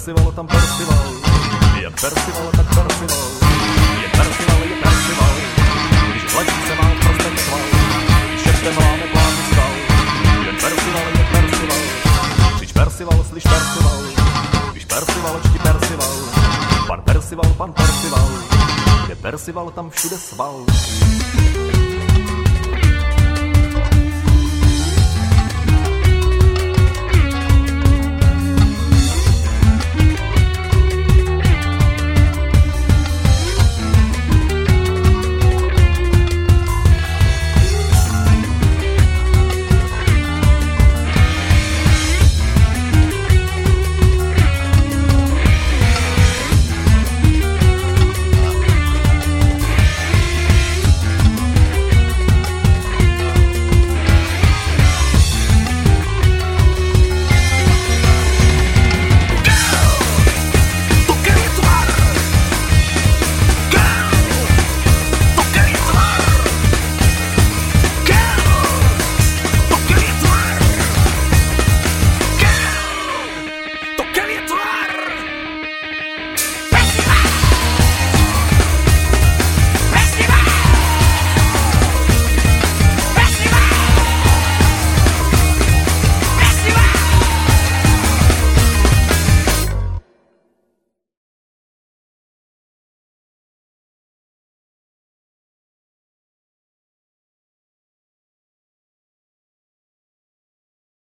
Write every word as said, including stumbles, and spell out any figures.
Percival, tam Percival, je Percival, tak Percival, je Percival, je Percival, když letí se má prostek sval, když šeptem láme plány skal, jen Percival, je Percival, když Percival, slyš Percival, když Percival, čti Percival, pan Percival, pan Percival, je Percival, tam všude sval.